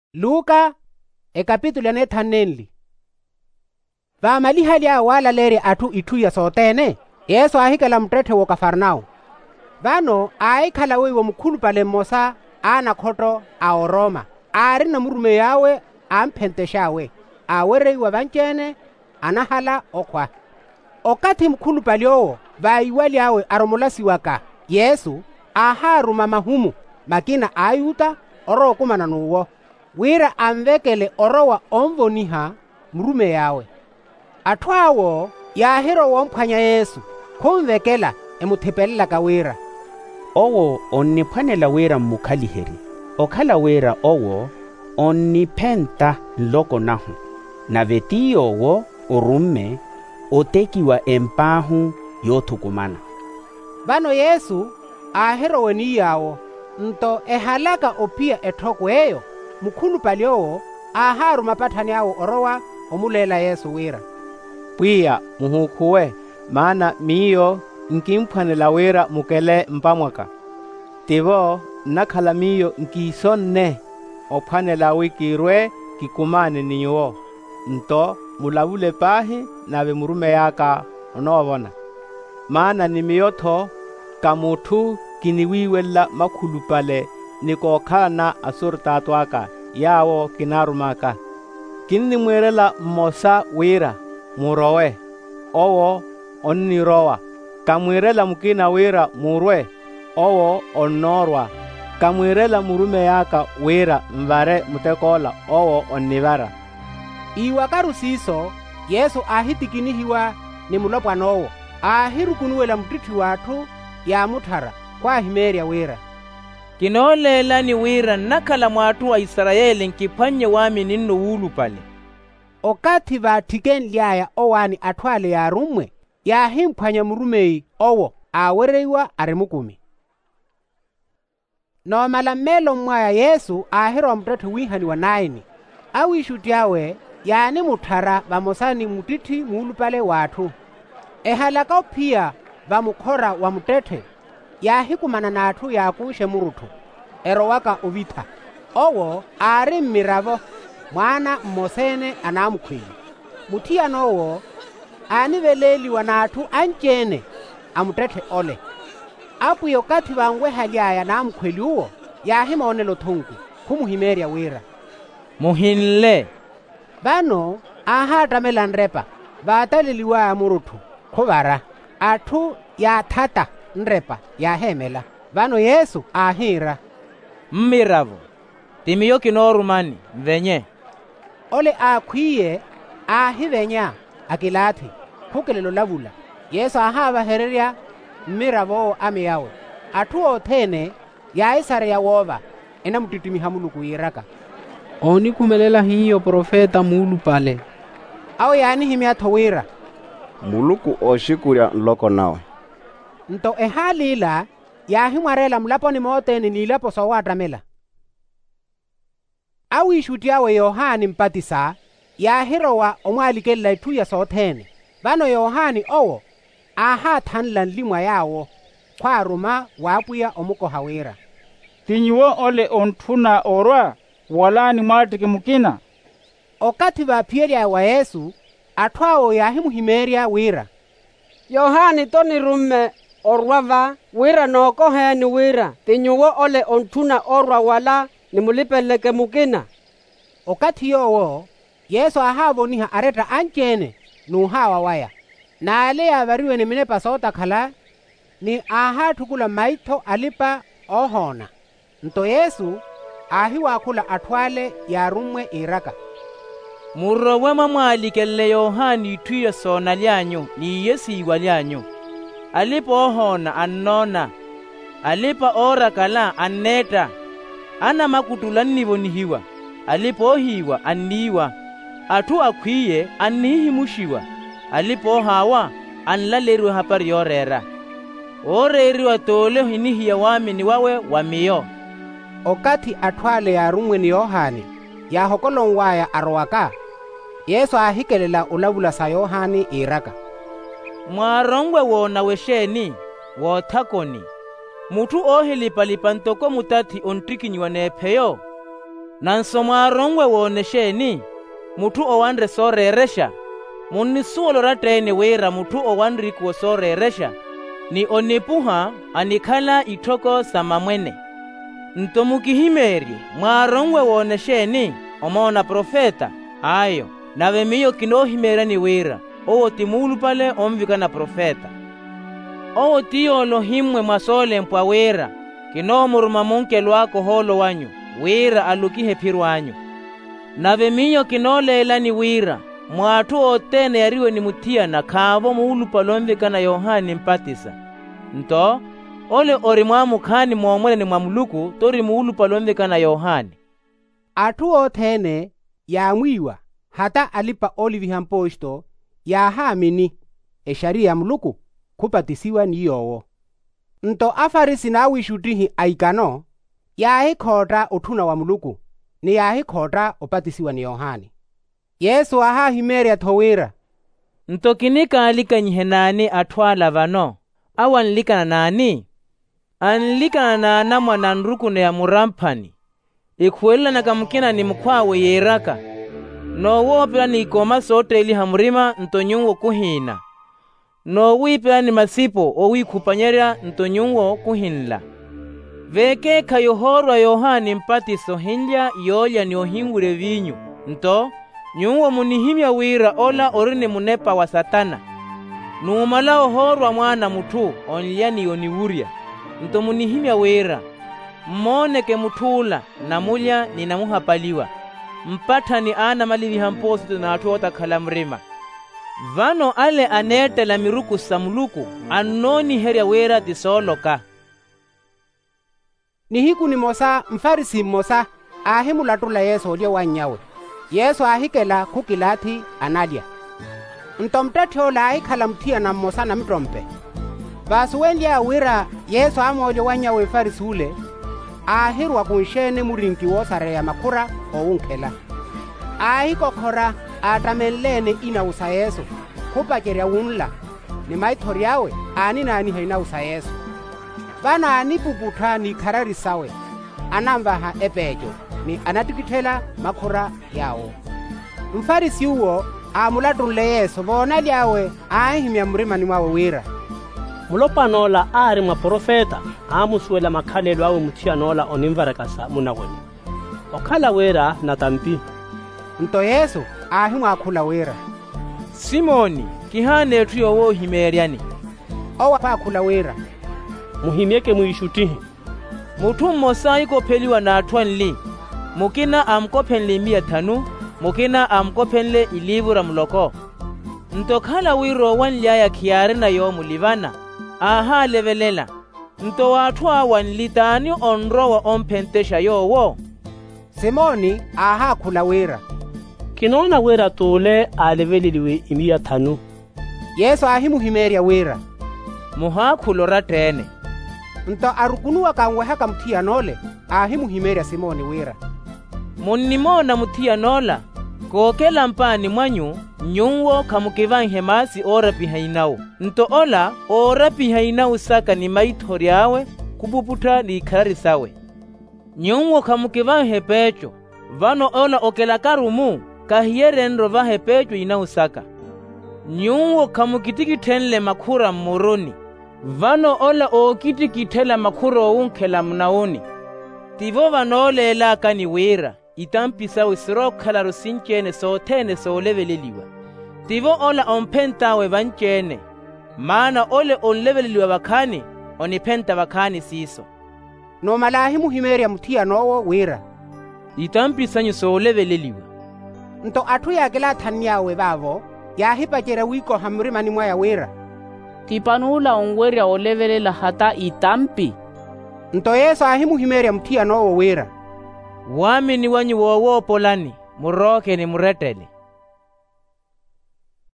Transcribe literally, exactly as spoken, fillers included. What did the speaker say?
Luka ekapitulo ne thanenli vaamaliha lya wala leri athu ithuya sootene Yesu ahikela mthethe wo Kafarnao. Vano aikhala wiwo mukhulupale mmosa ana khoto ao Roma ari na murume yawe amphenteshawe awereiwa vanceene anahala okhwa okathi mukhulupali owo vaiwa lyawe aromolasiwaka Yesu aharuma mahumu makina ayuta orokumana nuwo wira amvekele orowa omvoniha murume yawe athu awo yahiro womphwanya Yesu khumvekela emuthipelelaka wira owo onniphwanela wira mmukhaliheri okhala wira owo onniphenta nloko nahu na vetiyo owo orumme otekiwa empahu yothukumana. Vano Yesu ahirowe niyawo nto ehalaka ophiya ethoko eyo mukhulupali owo aharuma pathani awo orowa omulela Yesu wira pwiya muhukhuwe maana miyo nkimphwanela wira mukele mpamwaka tivo nakhala miyo nkisonne ophwanela wikirwe kikumane niwo nto mulavule pahi nave murume yaka onovona maana ni miyotho kamuthu kiniwiwela makhulupale nikokhala na asurtatu aka yawo kinarumaka kinnimwerela mmosa wira murowe owo onnirowa kamwirela mukina wira murwe owo onnorwa kamwirela murume yaka wira mvare mutekola owo onnivara. Iwa karusiso Yesu ahitikinihiwa ni mulopwanowo ahirukunuwela mutithi wathu ya muthara kwa himerya wira kinoolela ni wira nakhala mwathu wa Israeli nkiphwanye wami ninno wulupale okathi vathikeni lyaya owani athwale yarumwe yahimphwanya murumeyi owo awereiwa ari mukumi noomala mmelo mmwaya Yesu ahirwa muthethe wihaniwa naini awishutyawe yani muthara vamosani mutithi muulupale wathu ehalaka ophiya vamukhora wa muthethe yahikumana nathu yakushe muruthu erowaka ovitha owo ari mmiravo mwana mmosene anamukhwili muthiyanowo aniveleliwa nathu anceene amuthethe ole apuyo kathi vangweha lyaya namukhweli uwo yahimaonelo thunku khumuhimerya wira muhinle vano ahatamela nrepa vataleliwa muruthu khuvara athu yathata nrepa yahemela vano Yesu ahira mmiravo timiyo kinoorumani mvenye ole akhwiye ahivenya akilathi khukelelo lavula Yesu ahavahererya mmiravo amiyawe athu othene yaisareya wova ena mutitimiha Muluku yiraka onikhumelela hiyo profeta muulupale awo yanihimyatho wira Muluku oshikurya nloko nawe nto ehalila yahimwarela mulaponi mootene nilapo sowatamela awishutyawe Yohani mpatisa yahirowa omwalikelela ithuya soothene vano Yohani owo ahathanla nlimwa yawo khwaruma waapuya omukoha wira tinyiwo ole onthuna orwa walani mwatike mukina okathi vaphiyelya wa Yesu athu awo yahimuhimerya wira Yohani tonirume orwava wira nookoheni wira tinyiwo ole onthuna orwa wala nimulipeleke mukina okathi yowo Yesu ahavoniha areta anceene nuhawa waya naale yavariwe niminepa sootakhala ni ahathukula maitho alipa ohona nto Yesu ahiwaakhula athwale yarumwe iraka murowe mwamwalikelle Yohani ithuya soona lyanyu niyesiwa lyanyu alipa ohona annona alipa orakala anneta ana makutula nnivonihiwa alipa ohiwa anniwa athu akhwiye annihimushiwa alipa ohawa anlaleriwe hapari yorera oreriwa tole hinihiya wamini wawe wamiyo okathi athwale yarumwe ni Yohani yahokolonwaya arowaka Yesu ahikelela ulavula sa Yohani iraka mwarongwe wona wesheni wothakoni muthu ohilipalipa ntoko mutathi ontrikinyiwa nepheyo nanso mwarongwe wonesheni mutu owandre soreresha munni suolo ratene wira mutu owandri kuo soreresha ni onipuha anikhala itoko samamwene ntomukihimerie mwarongwe wonesheni omona profeta ayo nave miyo kinohimera ni wira owo timulu pale omvika na profeta owo tiyolo himwe mwasole mpwa wira kinomuruma munke lwako holo wanyu wira alukihe phiru wanyu nave miyo kinolela ni wira mwatu otene yariwe ni mutia na kavo muulu palomvika na Yohani Mpatisa nto ole ori mwamukhani mwomwene ni mwamuluku tori muulu palomvika na Yohani atu othene yamwiwa hata alipa olivihamposto yahamini esharia muluku kupatisiwa ni yowo nto afarisi na wishutihi aikano yahi khota uthuna wa muluku ni yahi khota upatisiwa ni Yohani Yesu aha himeria thowira nto kinika alikanyihe nani athwala vano awanlikana nani anlikana nana mwana nrukune ya muramphani ikhuwela na kamukina ni mkhwawe yeraka nowopela ni ikoma sote ili hamurima ntonyungo kuhina nowipela ni masipo owikhupanyerya ntonyungo kuhinla veke kayohorwa Yohani Mpatiso hinlya yolya ni ohingule vinyu nto nyungo munihimya wira ola orine munepa wa Satana numala ohorwa mwana mutu onlya ni oniwurya nto munihimya wira mmoneke muthula namulya ninamuhapaliwa mpatani ana malivihamposto na atu otakhala mrima vano ale anetela miruku samuluku annoni herya wira tisoloka nihiku ni mosa mfarisi mosa ahimulatula Yesu olya wanyawe Yesu ahikela kukilathi analya ntomtethe ola ahikhala mthia na mosa na mtrompe basu wenlya wira Yesu amolya wanyawe farisi ule ahirwa kunshene murinki wosareya makhura owunkhela ahikokhora atamelene inausa Yesu khupakerya wunla ni maithori yawe ani nani hainausa Yesu vano anipuputha ni khararisawe anamvaha epejo ni anatikithela makhura yawo mfarisi uwo amulatule Yesu bona lyawe ahimya mrimani mwawe wira mulopanola ari mwa profeta amusuela makhalelo awe muthiyanola onimvarekasa munawene okhala wera na tampi nto Yesu ahimwa akhula wira Simoni kihane ethu yowo himeryani owa akhula wira muhimyeke muishutihi mutu mmosa ikopheliwa na athwanli mukina amkophenle mia thanu mukina amkophenle ilivura muloko ntokhala wiro wanlya ya khiyari na yo mulivana aha levelela nto wathu awanlitani onrowa omphentesha yowo Simoni aha khula wira kinona wera tule aleveliliwe imia thanu Yesu ahimuhimerya wira muhakhulo ratene nto arukunuwa kanweha kamthia nole ahimuhimerya Simoni wira munnimona muthia nola kokela mpani mwanyu nyungo kamukivanhe masi orapihainawu nto ola orapihainawu saka ni maithori awe kupuputha ni ikhararisawe nyungo kamukivanhe pecho vano ola okela karumu kahiyerenro vahe pecho inawu saka nyungo kamukitikithenle makhura mmuruni vano ola okitikithela makhura owunkhela mnauni tivo vanolela kani wira itampisawe sirokhala rusinchene sothene soleveleliwa tivo ola omphentawe vanchene mana ole onleveleliwa vakhani oniphenta vakhani siso nomala ahimuhimerya muthia nowo wira itampisanyu soleveleliwa nto athu yakela thani yawe vavo yahipacera wiko hamrimani mwaya wira tipanula ongwerya olevelela hata itampi nto Yesu ahimuhimerya muthia nowo wira wamini wanyu wowo polani muroke ni muretele